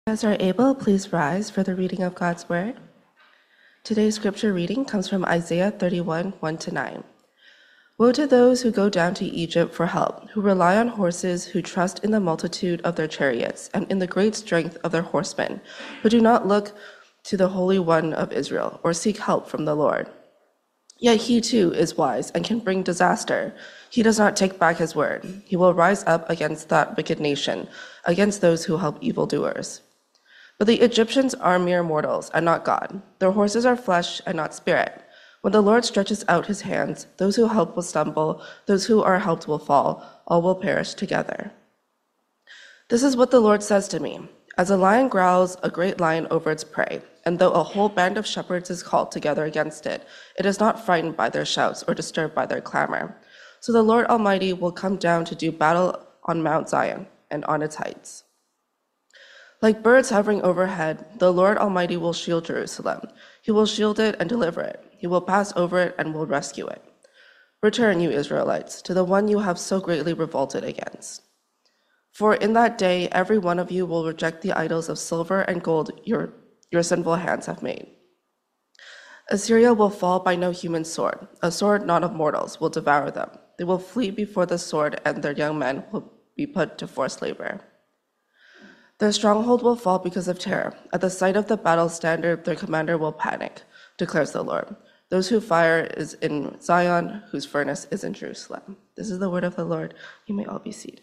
As are able, please rise for the reading of God's Word. Today's scripture reading comes from Isaiah 31, 1-9. Woe to those who go down to Egypt for help, who rely on horses, who trust in the multitude of their chariots, and in the great strength of their horsemen, who do not look to the Holy One of Israel, or seek help from the Lord. Yet he too is wise and can bring disaster. He does not take back his word. He will rise up against that wicked nation, against those who help evildoers. But the Egyptians are mere mortals and not God. Their horses are flesh and not spirit. When the Lord stretches out his hands, those who help will stumble, those who are helped will fall, all will perish together. This is what the Lord says to me. As a lion growls a great lion over its prey, and though a whole band of shepherds is called together against it, it is not frightened by their shouts or disturbed by their clamor. So the Lord Almighty will come down to do battle on Mount Zion and on its heights. Like birds hovering overhead, the Lord Almighty will shield Jerusalem. He will shield it and deliver it. He will pass over it and will rescue it. Return, you Israelites, to the one you have so greatly revolted against. For in that day, every one of you will reject the idols of silver and gold your sinful hands have made. Assyria will fall by no human sword. A sword not of mortals will devour them. They will flee before the sword, and their young men will be put to forced labor. Their stronghold will fall because of terror. At the sight of the battle standard, their commander will panic, declares the Lord. Those whose fire is in Zion, whose furnace is in Jerusalem. This is the word of the Lord. You may all be seated.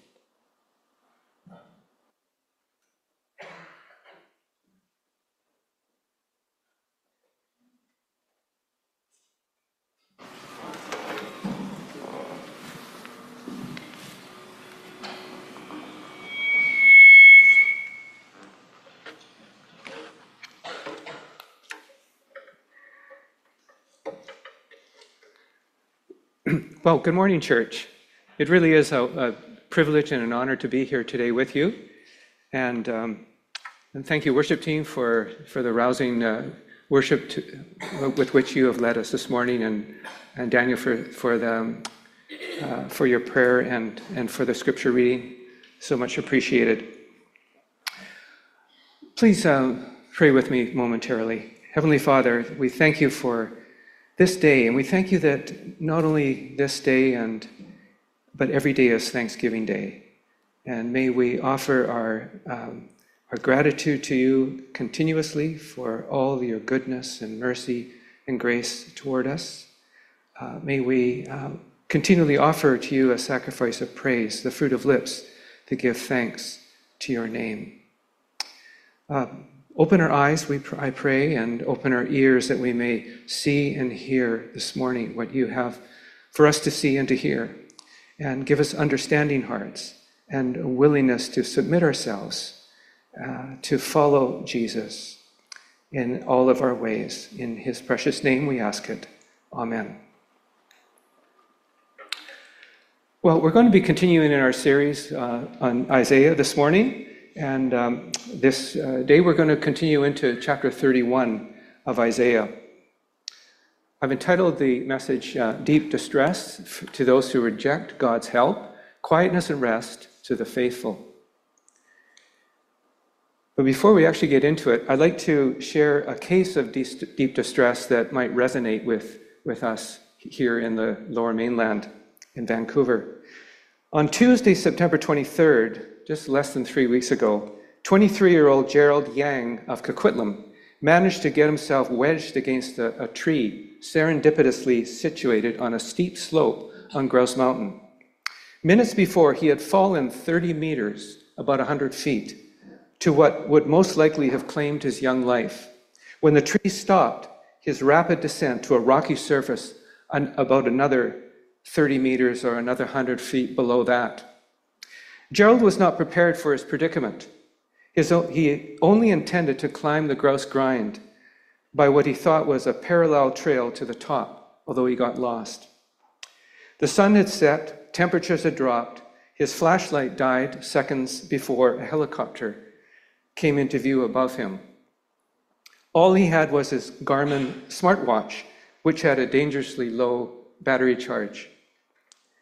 Well, good morning, church. It really is a privilege and an honor to be here today with you. And thank you, worship team, for the rousing worship with which you have led us this morning, and Daniel for your prayer and for the scripture reading. So much appreciated. Please pray with me momentarily. Heavenly Father, we thank you for this day, and we thank you that not only this day but every day is Thanksgiving Day. And may we offer our gratitude to you continuously for all your goodness and mercy and grace toward us. May we continually offer to you a sacrifice of praise, the fruit of lips, to give thanks to your name. Open our eyes, I pray, and open our ears that we may see and hear this morning what you have for us to see and to hear. And give us understanding hearts and a willingness to submit ourselves to follow Jesus in all of our ways. In his precious name we ask it. Amen. Well, we're going to be continuing in our series on Isaiah this morning. And this day we're going to continue into chapter 31 of Isaiah. I've entitled the message, Deep Distress to Those Who Reject God's Help, Quietness and Rest to the Faithful. But before we actually get into it, I'd like to share a case of deep distress that might resonate with us here in the Lower Mainland in Vancouver. On Tuesday, September 23rd, just less than 3 weeks ago, 23-year-old Gerald Yang of Coquitlam managed to get himself wedged against a tree serendipitously situated on a steep slope on Grouse Mountain. Minutes before, he had fallen 30 meters, about 100 feet, to what would most likely have claimed his young life. When the tree stopped his rapid descent to a rocky surface about another 30 meters or another 100 feet below that. Gerald was not prepared for his predicament. He only intended to climb the Grouse Grind by what he thought was a parallel trail to the top, although he got lost. The sun had set, temperatures had dropped, his flashlight died seconds before a helicopter came into view above him. All he had was his Garmin smartwatch, which had a dangerously low battery charge.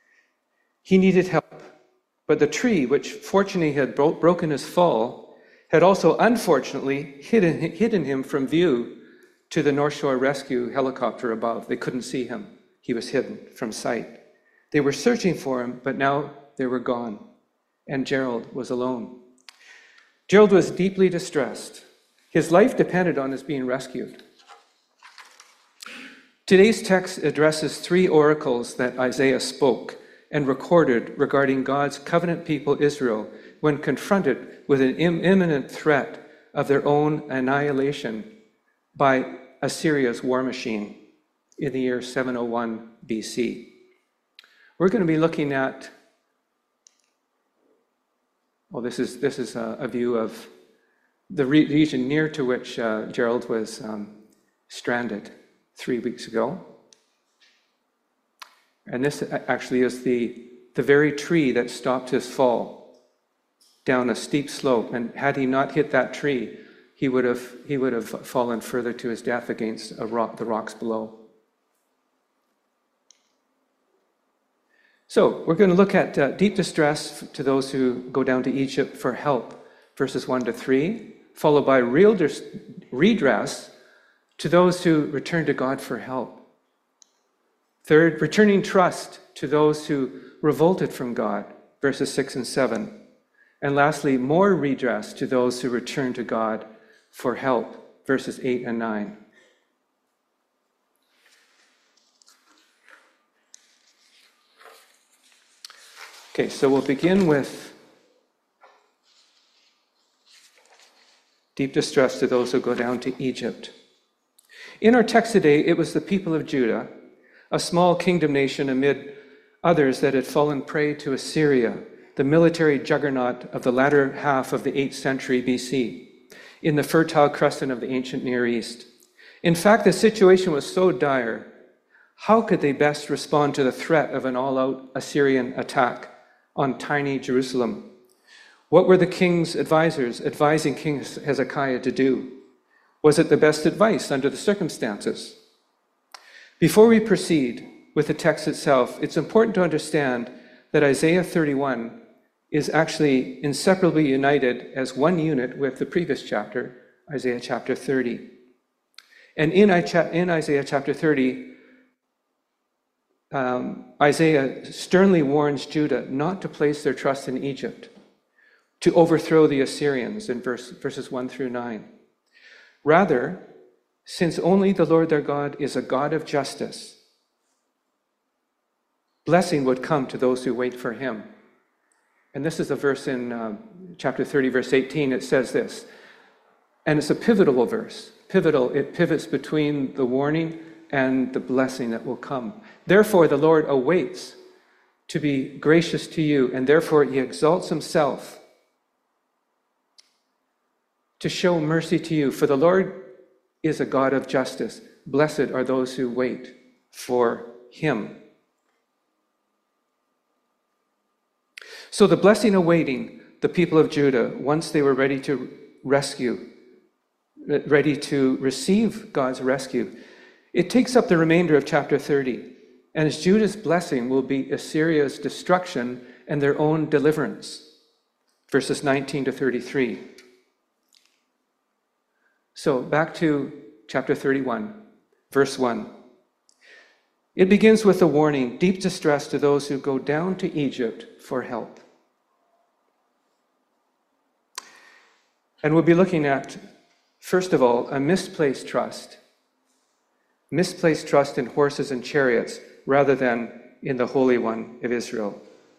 He needed help, but the tree, which fortunately had broken his fall, had also unfortunately hidden him from view to the North Shore Rescue helicopter above. They couldn't see him. He was hidden from sight. They were searching for him, but now they were gone, and Gerald was alone. Gerald was deeply distressed. His life depended on his being rescued. Today's text addresses 3 oracles that Isaiah spoke and recorded regarding God's covenant people Israel when confronted with an imminent threat of their own annihilation by Assyria's war machine in the year 701 BC. We're going to be looking at, well, this is a view of the region near to which Gerald was stranded 3 weeks ago. And this actually is the very tree that stopped his fall down a steep slope. And had he not hit that tree, he would have fallen further to his death against the rocks below. So we're going to look at deep distress to those who go down to Egypt for help, verses 1 to 3, followed by real redress to those who return to God for help. Third, returning trust to those who revolted from God, verses 6 and 7. And lastly, more redress to those who return to God for help, verses 8 and 9. Okay, so we'll begin with deep distress to those who go down to Egypt. In our text today, it was the people of Judah, a small kingdom nation amid others that had fallen prey to Assyria, the military juggernaut of the latter half of the 8th century BC, in the Fertile Crescent of the ancient Near East. In fact, the situation was so dire, how could they best respond to the threat of an all-out Assyrian attack on tiny Jerusalem? What were the king's advisors advising King Hezekiah to do? Was it the best advice under the circumstances? Before we proceed with the text itself, it's important to understand that Isaiah 31 is actually inseparably united as one unit with the previous chapter, Isaiah chapter 30. And in Isaiah chapter 30, Isaiah sternly warns Judah not to place their trust in Egypt, to overthrow the Assyrians in verses 1 through 9. Rather, since only the Lord their God is a God of justice, blessing would come to those who wait for him. And this is a verse in chapter 30, verse 18. It says this, and it's a pivotal verse. It pivots between the warning and the blessing that will come. Therefore, the Lord awaits to be gracious to you, and therefore he exalts himself to show mercy to you. For the Lord is a God of justice. Blessed are those who wait for him. So the blessing awaiting the people of Judah, once they were ready to receive God's rescue, it takes up the remainder of chapter 30. And as Judah's blessing will be Assyria's destruction and their own deliverance. Verses 19 to 33. So back to chapter 31, verse 1. It begins with a warning, deep distress to those who go down to Egypt for help. And we'll be looking at, first of all, a misplaced trust. Misplaced trust in horses and chariots rather than in the Holy One of Israel.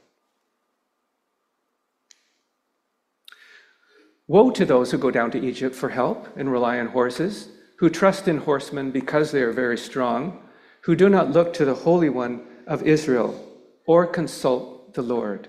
Woe to those who go down to Egypt for help and rely on horses, who trust in horsemen because they are very strong, who do not look to the Holy One of Israel or consult the Lord.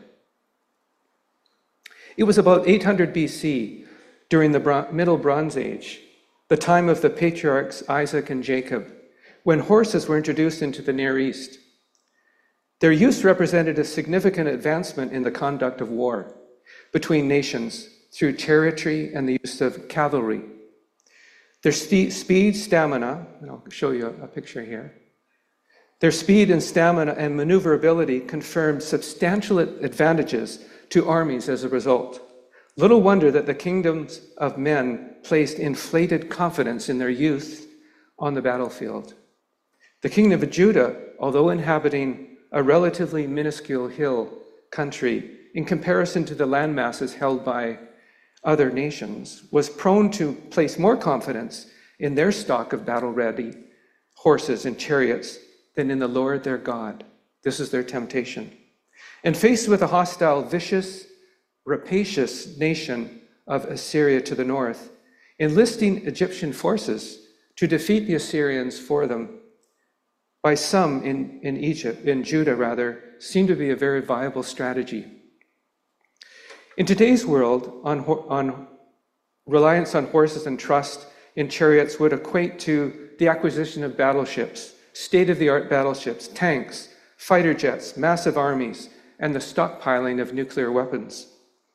It was about 800 BC, during the Middle Bronze Age, the time of the patriarchs Isaac and Jacob, when horses were introduced into the Near East. Their use represented a significant advancement in the conduct of war between nations through chariotry and the use of cavalry. Their speed, stamina, and I'll show you a picture here. Their speed and stamina and maneuverability confirmed substantial advantages to armies as a result. Little wonder that the kingdoms of men placed inflated confidence in their youth on the battlefield. The kingdom of Judah, although inhabiting a relatively minuscule hill country in comparison to the land masses held by other nations, was prone to place more confidence in their stock of battle-ready horses and chariots than in the Lord their God. This is their temptation. And faced with a hostile, vicious, rapacious nation of Assyria to the north, enlisting Egyptian forces to defeat the Assyrians for them by some in Judah rather, seemed to be a very viable strategy. In today's world, on reliance on horses and trust in chariots would equate to the acquisition of battleships, state-of-the-art battleships, tanks, fighter jets, massive armies, and the stockpiling of nuclear weapons.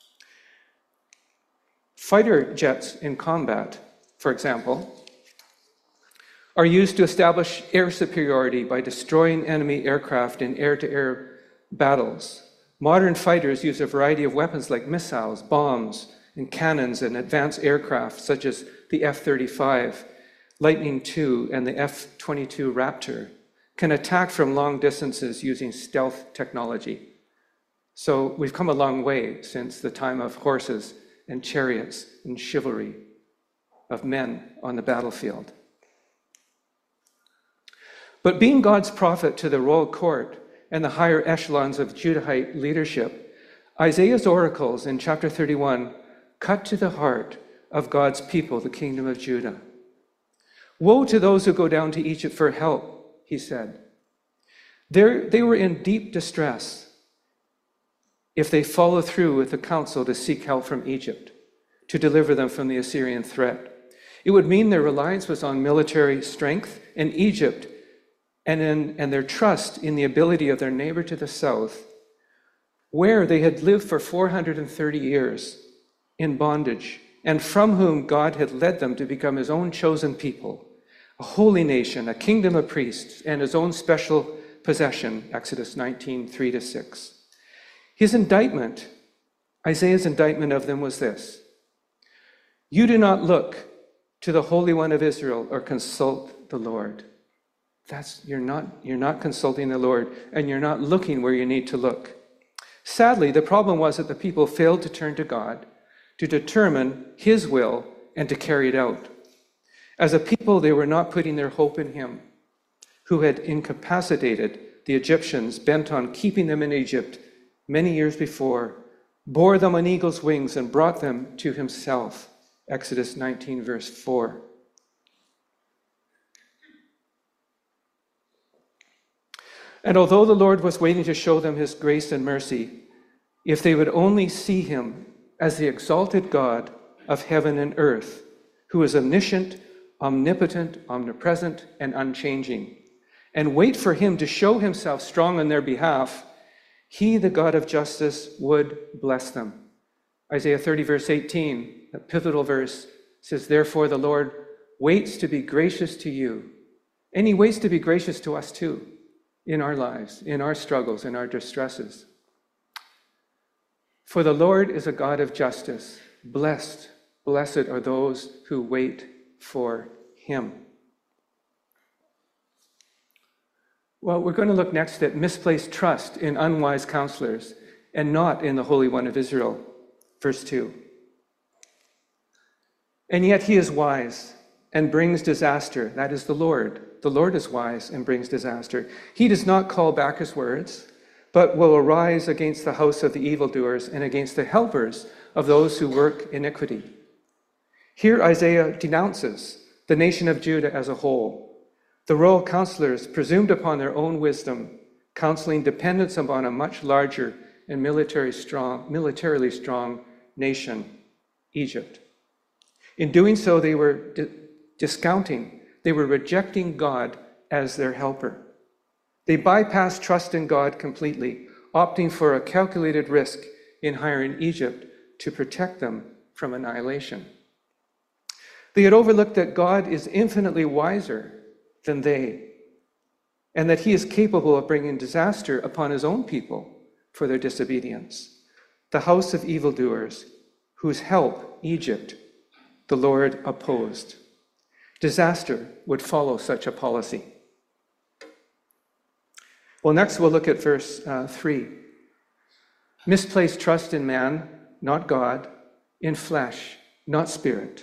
Fighter jets in combat, for example, are used to establish air superiority by destroying enemy aircraft in air-to-air battles. Modern fighters use a variety of weapons like missiles, bombs, and cannons, and advanced aircraft such as the F-35, Lightning II, and the F-22 Raptor, can attack from long distances using stealth technology. So we've come a long way since the time of horses and chariots and chivalry of men on the battlefield. But being God's prophet to the royal court and the higher echelons of Judahite leadership, Isaiah's oracles in chapter 31 cut to the heart of God's people, the kingdom of Judah. Woe to those who go down to Egypt for help, he said. They were in deep distress if they follow through with the counsel to seek help from Egypt, to deliver them from the Assyrian threat. It would mean their reliance was on military strength in Egypt and their trust in the ability of their neighbor to the south, where they had lived for 430 years in bondage, and from whom God had led them to become his own chosen people, a holy nation, a kingdom of priests, and his own special possession, Exodus 19, 3-6. His indictment, Isaiah's indictment of them was this: you do not look to the Holy One of Israel or consult the Lord. You're not consulting the Lord, and you're not looking where you need to look. Sadly, the problem was that the people failed to turn to God, to determine his will, and to carry it out. As a people, they were not putting their hope in him, who had incapacitated the Egyptians bent on keeping them in Egypt many years before, bore them on eagle's wings, and brought them to himself. Exodus 19, verse 4. And although the Lord was waiting to show them his grace and mercy, if they would only see him as the exalted God of heaven and earth, who is omniscient, omnipotent, omnipresent, and unchanging, and wait for him to show himself strong on their behalf, he, the God of justice, would bless them. Isaiah 30, verse 18, a pivotal verse, says, therefore the Lord waits to be gracious to you. And he waits to be gracious to us too, in our lives, in our struggles, in our distresses. For the Lord is a God of justice. Blessed are those who wait for him. Well, we're going to look next at misplaced trust in unwise counselors and not in the Holy One of Israel. Verse 2. And yet he is wise and brings disaster. That is the Lord. The Lord is wise and brings disaster. He does not call back his words, but will arise against the house of the evildoers and against the helpers of those who work iniquity. Here Isaiah denounces the nation of Judah as a whole. The royal counselors presumed upon their own wisdom, counseling dependence upon a much larger and militarily strong nation, Egypt. In doing so, they were discounting, they were rejecting God as their helper. They bypassed trust in God completely, opting for a calculated risk in hiring Egypt to protect them from annihilation. They had overlooked that God is infinitely wiser than they, and that he is capable of bringing disaster upon his own people for their disobedience. The house of evildoers whose help, Egypt, the Lord opposed. Disaster would follow such a policy. Well, next we'll look at verse 3. Misplaced trust in man, not God, in flesh, not spirit.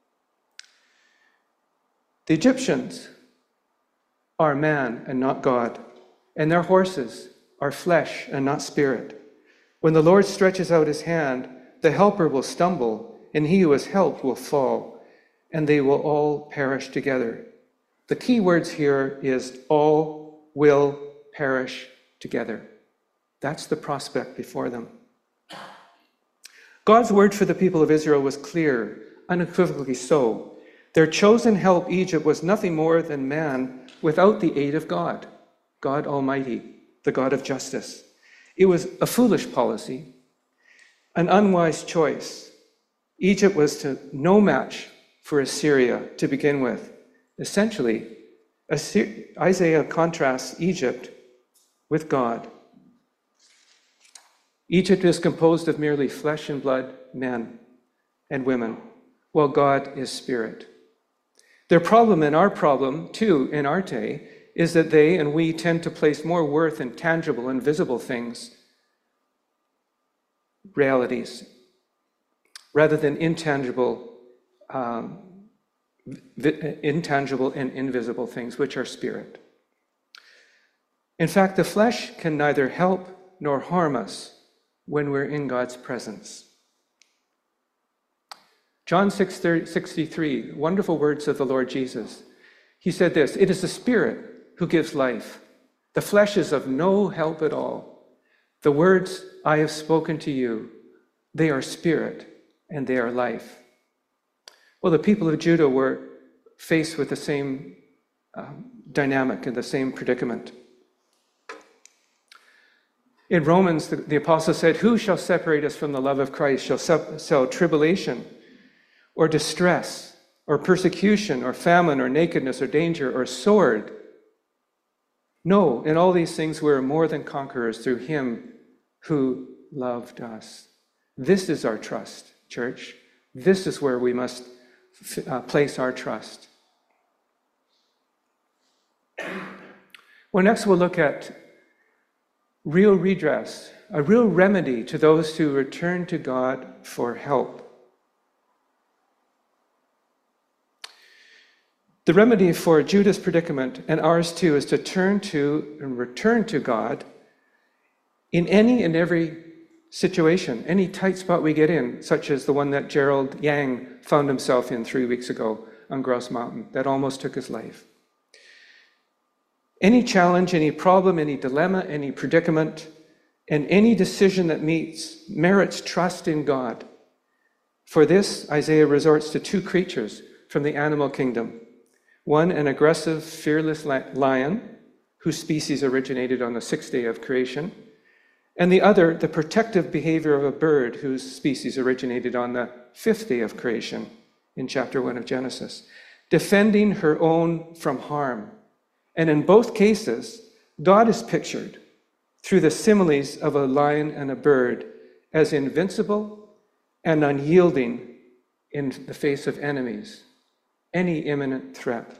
The Egyptians are man and not God, and their horses are flesh and not spirit. When the Lord stretches out his hand, the helper will stumble, and he who is helped will fall, and they will all perish together. The key words here is all will perish together. That's the prospect before them. God's word for the people of Israel was clear, unequivocally so. Their chosen help, Egypt, was nothing more than man without the aid of God, God Almighty, the God of justice. It was a foolish policy, an unwise choice. Egypt was no match for Assyria to begin with. Essentially, Isaiah contrasts Egypt with God. Egypt is composed of merely flesh and blood men and women, while God is spirit. Their problem and our problem, too, in our day, is that they and we tend to place more worth in tangible and visible things, realities, rather than intangible and invisible things, which are spirit. In fact, the flesh can neither help nor harm us when we're in God's presence. John 6:63, wonderful words of the Lord Jesus. He said this, "It is the Spirit who gives life. The flesh is of no help at all. The words I have spoken to you, they are spirit and they are life." Well, the people of Judah were faced with the same dynamic and the same predicament. In Romans, the apostle said, "Who shall separate us from the love of Christ? Shall tribulation or distress or persecution or famine or nakedness or danger or sword? No, in all these things we are more than conquerors through him who loved us." This is our trust, church. This is where we must place our trust. Well, next we'll look at real redress, a real remedy to those who return to God for help. The remedy for Judah's predicament, and ours too, is to turn to and return to God in any and every situation, any tight spot we get in, such as the one that Gerald Yang found himself in 3 weeks ago on Grouse Mountain, that almost took his life. Any challenge, any problem, any dilemma, any predicament, and any decision that merits trust in God. For this, Isaiah resorts to two creatures from the animal kingdom. One, an aggressive, fearless lion, whose species originated on the 6th day of creation, and the other, the protective behavior of a bird whose species originated on the 5th day of creation in chapter 1 of Genesis, defending her own from harm. And in both cases, God is pictured through the similes of a lion and a bird as invincible and unyielding in the face of enemies, any imminent threat.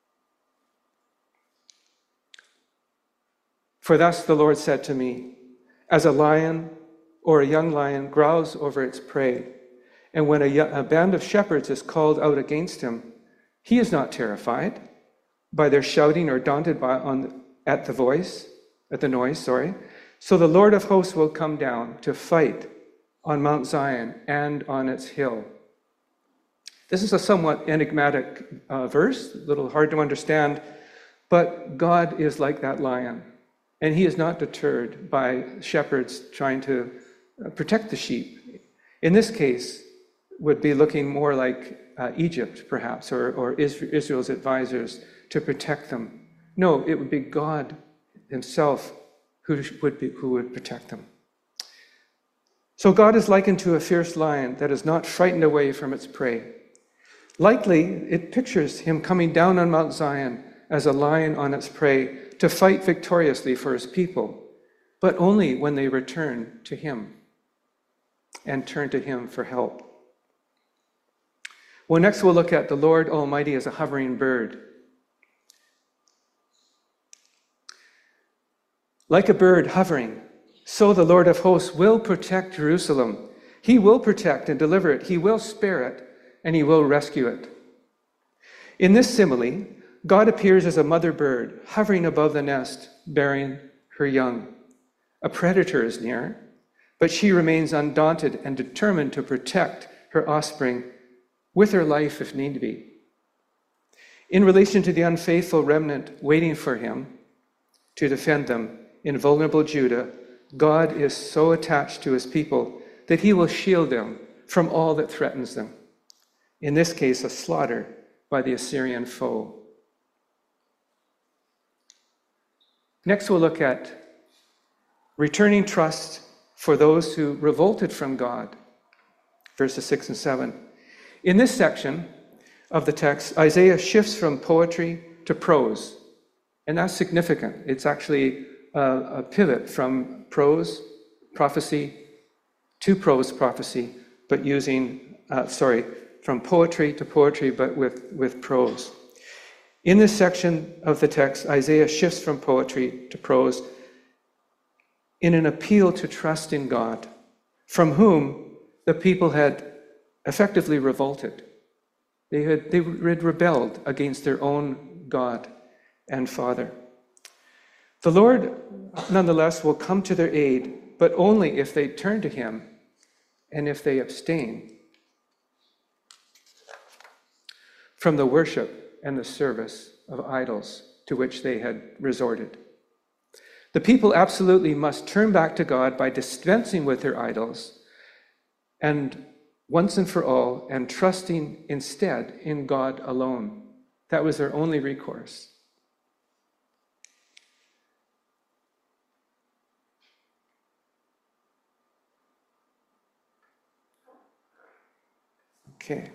For thus the Lord said to me, as a lion or a young lion growls over its prey, and when a band of shepherds is called out against him, he is not terrified by their shouting or daunted at the noise. So the Lord of hosts will come down to fight on Mount Zion and on its hill. This is a somewhat enigmatic verse, a little hard to understand, but God is like that lion, and he is not deterred by shepherds trying to protect the sheep. In this case, would be looking more like Egypt, perhaps, or Israel's advisors to protect them. No, it would be God himself who would protect them. So God is likened to a fierce lion that is not frightened away from its prey. Likely, it pictures him coming down on Mount Zion as a lion on its prey to fight victoriously for his people, but only when they return to him. and turn to him for help. Well, next we'll look at the Lord Almighty as a hovering bird. Like a bird hovering, so the Lord of hosts will protect Jerusalem. He will protect and deliver it. He will spare it, and he will rescue it. In this simile, God appears as a mother bird hovering above the nest, bearing her young. A predator is near, but she remains undaunted and determined to protect her offspring with her life if need be. In relation to the unfaithful remnant waiting for him to defend them in vulnerable Judah, God is so attached to his people that he will shield them from all that threatens them. In this case, a slaughter by the Assyrian foe. Next, we'll look at returning trust for those who revolted from God, verses 6 and 7. In this section of the text, Isaiah shifts from poetry to prose, and that's significant. It's actually a pivot from prose prophecy to prose prophecy, but from poetry to poetry, but with prose. In this section of the text, Isaiah shifts from poetry to prose in an appeal to trust in God, from whom the people had effectively revolted. They had rebelled against their own God and Father. The Lord, nonetheless, will come to their aid, but only if they turn to him and if they abstain from the worship and the service of idols to which they had resorted. The people absolutely must turn back to God by dispensing with their idols and once and for all, and trusting instead in God alone. That was their only recourse. Okay.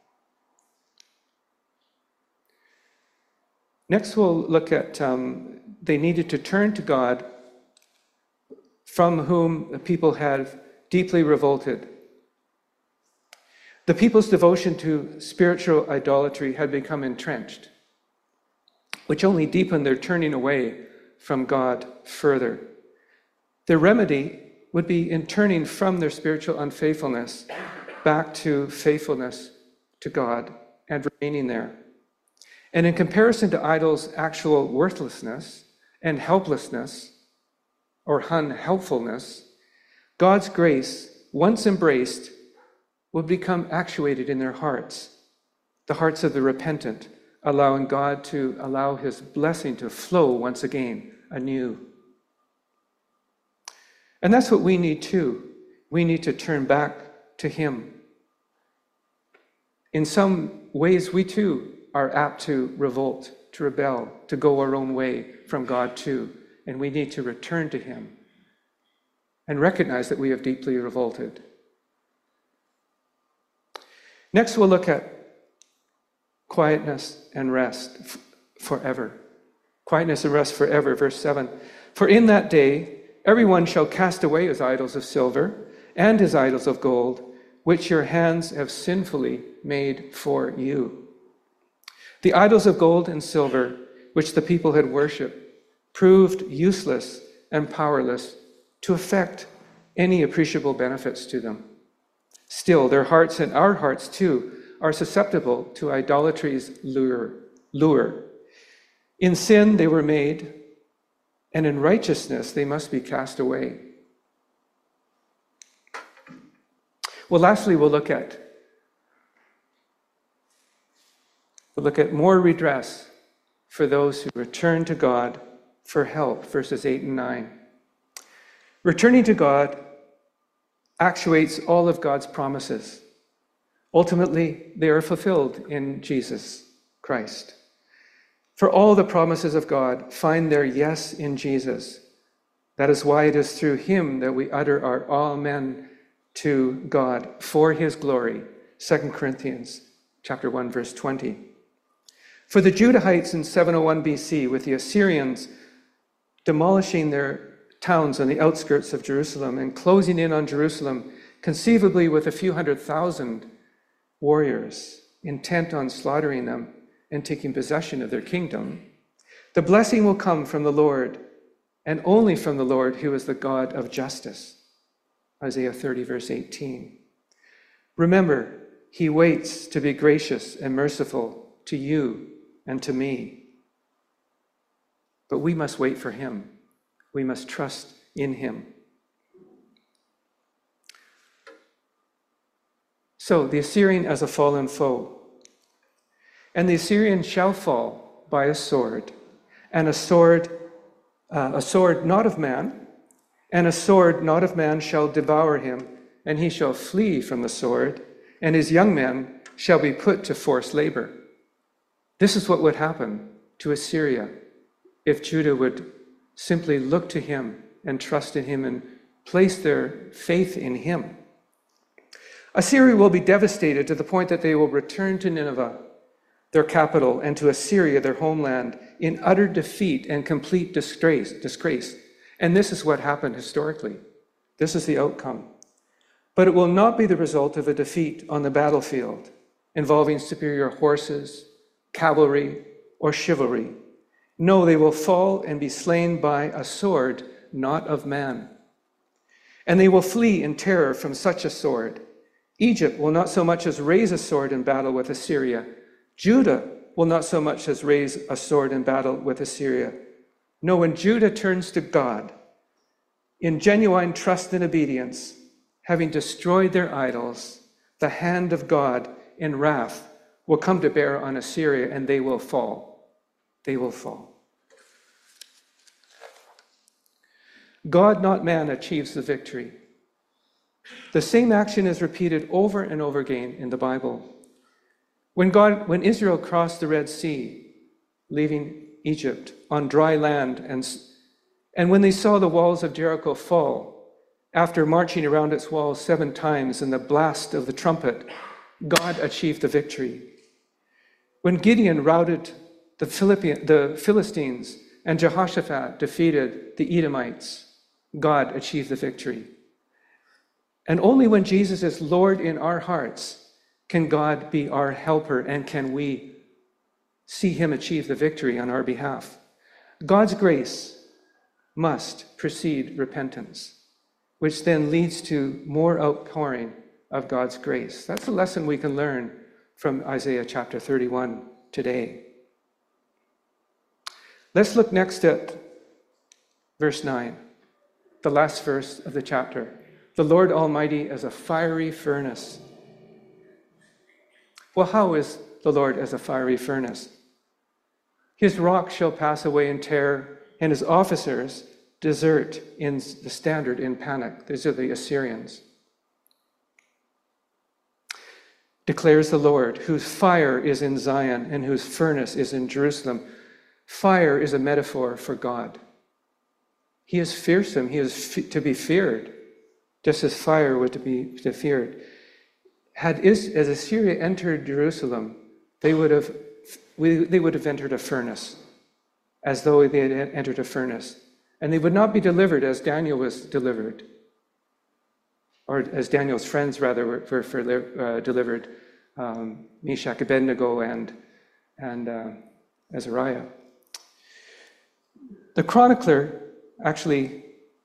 Next, we'll look at they needed to turn to God, from whom the people had deeply revolted. The people's devotion to spiritual idolatry had become entrenched, which only deepened their turning away from God further. Their remedy would be in turning from their spiritual unfaithfulness back to faithfulness to God and remaining there. And in comparison to idols' actual worthlessness and helplessness or unhelpfulness, God's grace, once embraced, will become actuated in their hearts, the hearts of the repentant, allowing God to allow his blessing to flow once again, anew. And that's what we need too. We need to turn back to him. In some ways, we too are apt to revolt, to rebel, to go our own way from God too. And we need to return to him and recognize that we have deeply revolted. Next, we'll look at quietness and rest forever. Quietness and rest forever, verse 7. For in that day, everyone shall cast away his idols of silver and his idols of gold, which your hands have sinfully made for you. The idols of gold and silver, which the people had worshipped, proved useless and powerless to effect any appreciable benefits to them. Still, their hearts and our hearts too are susceptible to idolatry's lure. In sin they were made, and in righteousness they must be cast away. Well, lastly, we'll look at more redress for those who return to God for help, verses 8 and 9. Returning to God actuates all of God's promises. Ultimately, they are fulfilled in Jesus Christ. For all the promises of God find their yes in Jesus. That is why it is through him that we utter our amen to God for his glory. 2 Corinthians chapter 1, verse 20. For the Judahites in 701 BC, with the Assyrians demolishing their towns on the outskirts of Jerusalem and closing in on Jerusalem, conceivably with a few 100,000 warriors intent on slaughtering them and taking possession of their kingdom, the blessing will come from the Lord, and only from the Lord, who is the God of justice. Isaiah 30, verse 18. Remember, he waits to be gracious and merciful to you and to me. But we must wait for him. We must trust in him. So, the Assyrian as a fallen foe. And the Assyrian shall fall by a sword, and a sword not of man, and a sword not of man shall devour him, and he shall flee from the sword, and his young men shall be put to forced labor. This is what would happen to Assyria if Judah would simply look to him and trust in him and place their faith in him. Assyria will be devastated to the point that they will return to Nineveh, their capital, and to Assyria, their homeland, in utter defeat and complete disgrace. And this is what happened historically. This is the outcome. But it will not be the result of a defeat on the battlefield involving superior horses, cavalry, or chivalry. No, they will fall and be slain by a sword not of man. And they will flee in terror from such a sword. Egypt will not so much as raise a sword in battle with Assyria. Judah will not so much as raise a sword in battle with Assyria. No, when Judah turns to God in genuine trust and obedience, having destroyed their idols, the hand of God in wrath will come to bear on Assyria, and they will fall. They will fall. God, not man, achieves the victory. The same action is repeated over and over again in the Bible. When Israel crossed the Red Sea, leaving Egypt on dry land, and when they saw the walls of Jericho fall, after marching around its walls 7 times in the blast of the trumpet, God achieved the victory. When Gideon routed the Philistines and Jehoshaphat defeated the Edomites, God achieved the victory. And only when Jesus is Lord in our hearts can God be our helper, and can we see him achieve the victory on our behalf. God's grace must precede repentance, which then leads to more outpouring of God's grace. That's a lesson we can learn from Isaiah chapter 31 today. Let's look next at verse 9, the last verse of the chapter. The Lord Almighty as a fiery furnace. Well, how is the Lord as a fiery furnace? His rock shall pass away in terror, and his officers desert in the standard in panic. These are the Assyrians. Declares the Lord, whose fire is in Zion and whose furnace is in Jerusalem. Fire is a metaphor for God. He is fearsome. He is to be feared, just as fire would be feared. As Assyria entered Jerusalem, they would have entered a furnace, as though they had entered a furnace. And they would not be delivered as Daniel was delivered, or as Daniel's friends, rather, were delivered, Meshach, Abednego, and Azariah. The chronicler actually,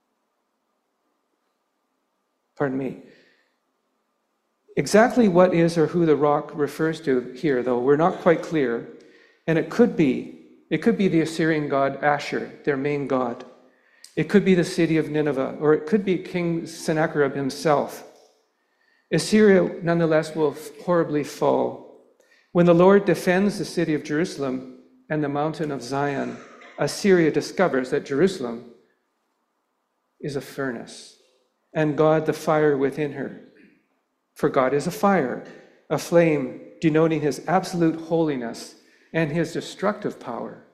exactly what is or who the rock refers to here, though, we're not quite clear. And it could be the Assyrian god Ashur, their main god. It could be the city of Nineveh, or it could be King Sennacherib himself. Assyria, nonetheless, will horribly fall. When the Lord defends the city of Jerusalem and the mountain of Zion, Assyria discovers that Jerusalem is a furnace, and God the fire within her. For God is a fire, a flame denoting his absolute holiness and his destructive power.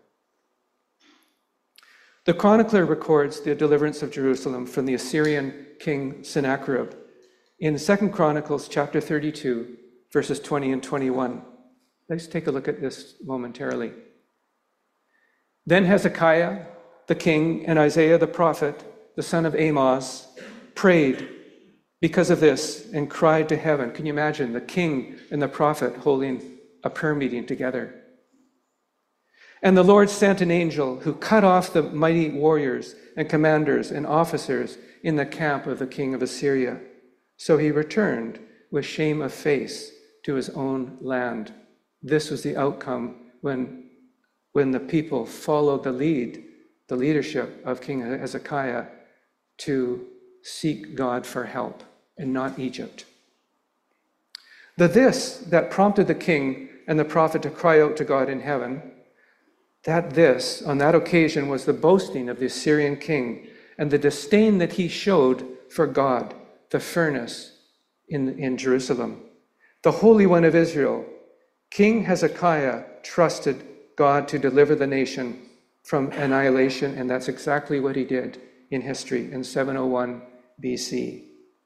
The chronicler records the deliverance of Jerusalem from the Assyrian king Sennacherib in 2 Chronicles chapter 32, verses 20 and 21. Let's take a look at this momentarily. Then Hezekiah, the king, and Isaiah the prophet, the son of Amoz, prayed, because of this and cried to heaven. Can you imagine the king and the prophet holding a prayer meeting together? And the Lord sent an angel who cut off the mighty warriors and commanders and officers in the camp of the king of Assyria. So he returned with shame of face to his own land. This was the outcome when the people followed the leadership of King Hezekiah to seek God for help and not Egypt. This that prompted the king and the prophet to cry out to God in heaven, on that occasion was the boasting of the Assyrian king and the disdain that he showed for God, the furnace in Jerusalem. The Holy One of Israel, King Hezekiah, trusted God to deliver the nation from annihilation, and that's exactly what he did in history in 701 BC.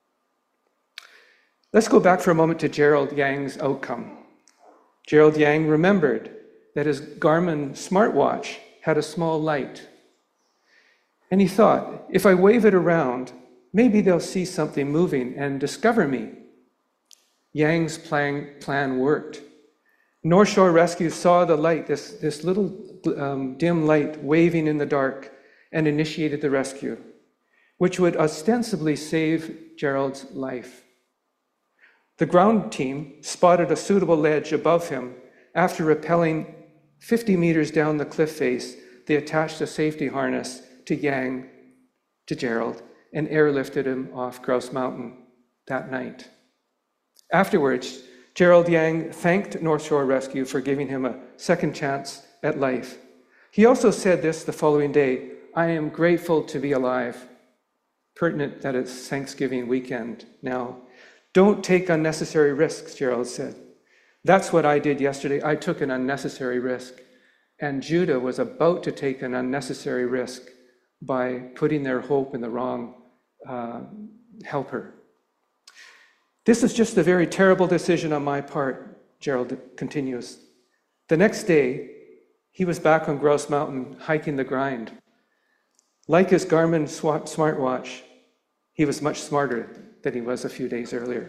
Let's go back for a moment to Gerald Yang's outcome. Gerald Yang remembered that his Garmin smartwatch had a small light. And he thought, if I wave it around, maybe they'll see something moving and discover me. Yang's plan worked. North Shore Rescue saw the light, this little dim light waving in the dark, and initiated the rescue, which would ostensibly save Gerald's life. The ground team spotted a suitable ledge above him. After rappelling 50 meters down the cliff face, they attached a safety harness to Gerald, and airlifted him off Grouse Mountain that night. Afterwards, Gerald Yang thanked North Shore Rescue for giving him a second chance at life. He also said this the following day, "I am grateful to be alive." Pertinent that it's Thanksgiving weekend now. "Don't take unnecessary risks," Gerald said. "That's what I did yesterday. I took an unnecessary risk." And Judah was about to take an unnecessary risk by putting their hope in the wrong helper. "This is just a very terrible decision on my part," Gerald continues. The next day, he was back on Grouse Mountain hiking the grind. Like his Garmin smartwatch, he was much smarter than he was a few days earlier.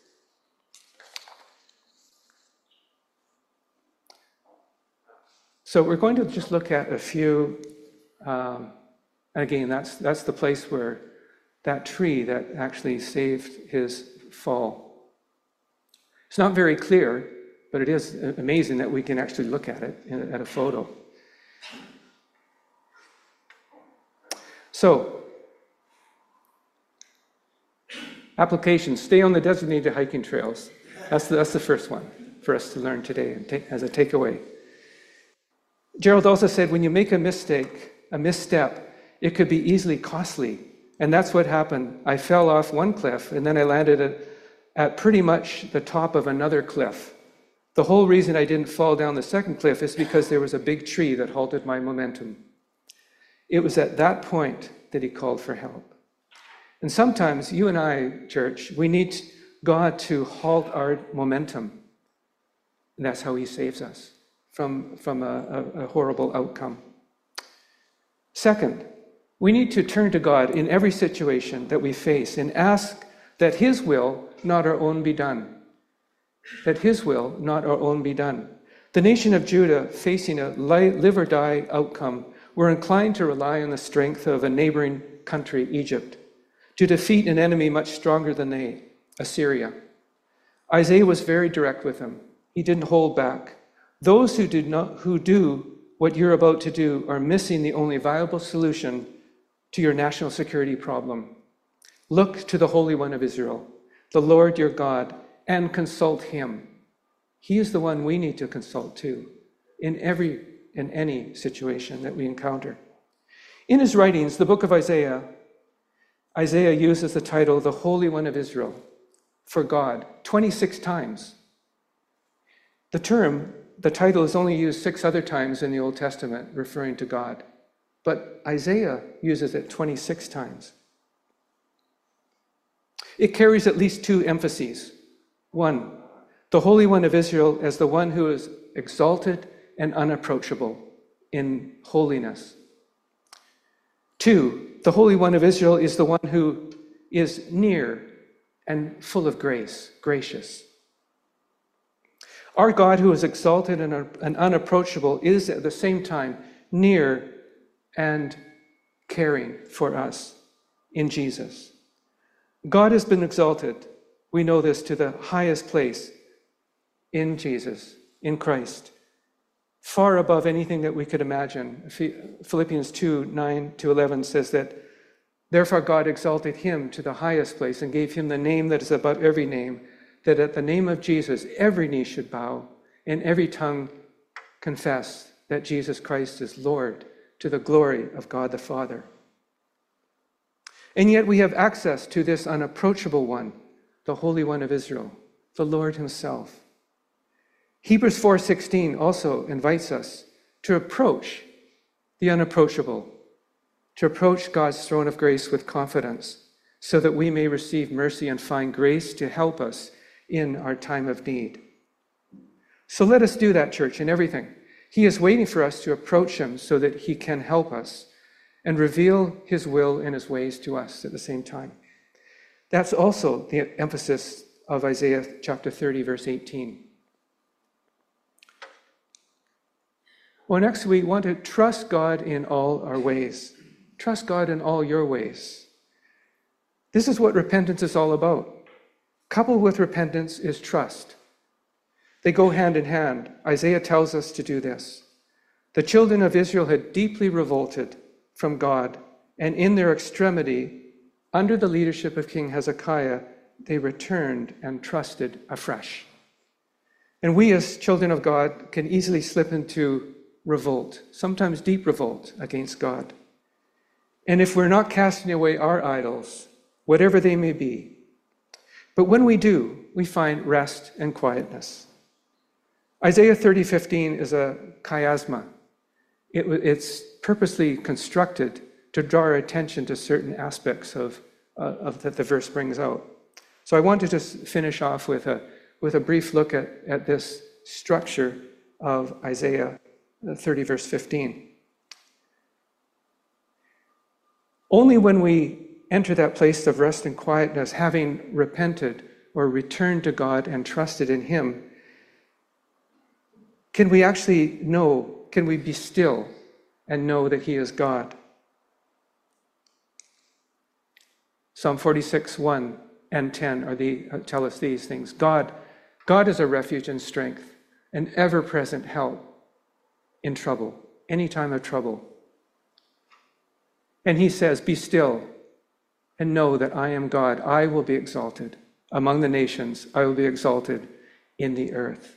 So we're going to just look at a few, and again, that's the place where that tree that actually saved his fall. It's not very clear, but it is amazing that we can actually look at it at a photo. So, application, stay on the designated hiking trails. That's the first one for us to learn today and as a takeaway. Gerald also said, when you make a misstep, it could be easily costly. And that's what happened. I fell off one cliff, and then I landed at pretty much the top of another cliff. The whole reason I didn't fall down the second cliff is because there was a big tree that halted my momentum. It was at that point that he called for help. And sometimes you and I, church, we need God to halt our momentum. And that's how he saves us from a horrible outcome. Second, we need to turn to God in every situation that we face and ask that his will, not our own, be done. That his will, not our own, be done. The nation of Judah, facing a live or die outcome, were inclined to rely on the strength of a neighboring country, Egypt, to defeat an enemy much stronger than they, Assyria. Isaiah was very direct with them. He didn't hold back. Those who do what you're about to do are missing the only viable solution to your national security problem. Look to the Holy One of Israel, the Lord your God, and consult him. He is the one we need to consult too in any situation that we encounter. In his writings, the book of Isaiah uses the title, the Holy One of Israel, for God, 26 times. The title is only used 6 other times in the Old Testament, referring to God. But Isaiah uses it 26 times. It carries at least 2 emphases. 1, the Holy One of Israel as the one who is exalted and unapproachable in holiness. 2, the Holy One of Israel is the one who is near and full of grace, gracious. Our God, who is exalted and unapproachable, is at the same time near and caring for us in Jesus. God has been exalted, we know this, to the highest place in Jesus, in Christ, far above anything that we could imagine. Philippians 2:9-11 says that, therefore God exalted him to the highest place and gave him the name that is above every name, that at the name of Jesus every knee should bow and every tongue confess that Jesus Christ is Lord, to the glory of God the Father. And yet we have access to this unapproachable one, the Holy One of Israel, the Lord himself. Hebrews 4:16 also invites us to approach the unapproachable, to approach God's throne of grace with confidence, so that we may receive mercy and find grace to help us in our time of need. So let us do that, church, in everything. He is waiting for us to approach him so that he can help us and reveal his will and his ways to us at the same time. That's also the emphasis of Isaiah chapter 30, verse 18. Well, next we want to trust God in all our ways. Trust God in all your ways. This is what repentance is all about. Coupled with repentance is trust. They go hand in hand. Isaiah tells us to do this. The children of Israel had deeply revolted from God, and in their extremity, under the leadership of King Hezekiah, they returned and trusted afresh. And we as children of God can easily slip into revolt, sometimes deep revolt against God. And if we're not casting away our idols, whatever they may be, but when we do, we find rest and quietness. Isaiah 30:15 is a chiasma. It's purposely constructed to draw our attention to certain aspects of that the verse brings out. So I want to just finish off with a brief look at this structure of Isaiah 30, verse 15. Only when we enter that place of rest and quietness, having repented or returned to God and trusted in him, can we actually know, can we be still and know that he is God? Psalm 46:1 and 10 tell us these things. God is a refuge and strength, an ever-present help in trouble, any time of trouble. And he says, be still and know that I am God. I will be exalted among the nations. I will be exalted in the earth.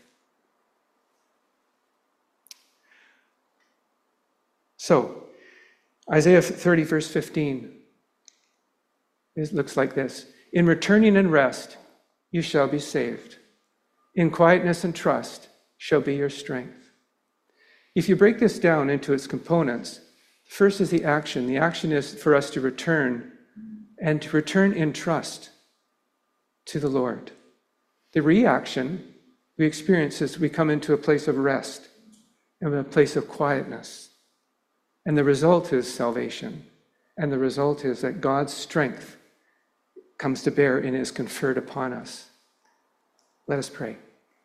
So, Isaiah 30, verse 15, it looks like this. In returning and rest, you shall be saved. In quietness and trust shall be your strength. If you break this down into its components, first is the action. The action is for us to return, and to return in trust to the Lord. The reaction we experience is we come into a place of rest and a place of quietness. And the result is salvation. And the result is that God's strength comes to bear and is conferred upon us. Let us pray.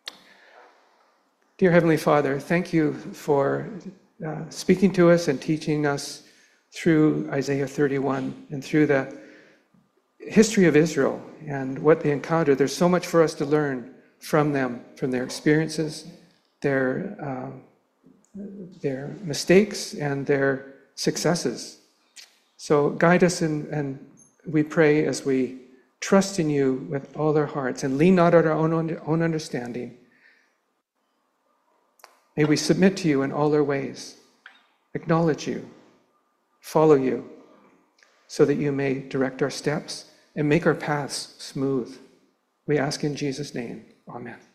Dear Heavenly Father, thank you for speaking to us and teaching us through Isaiah 31 and through the history of Israel and what they encountered. There's so much for us to learn from them, from their experiences, their mistakes, and their successes. So guide us, and we pray as we trust in you with all our hearts and lean not on our own understanding. May we submit to you in all our ways, acknowledge you, follow you, so that you may direct our steps and make our paths smooth. We ask in Jesus' name. Amen.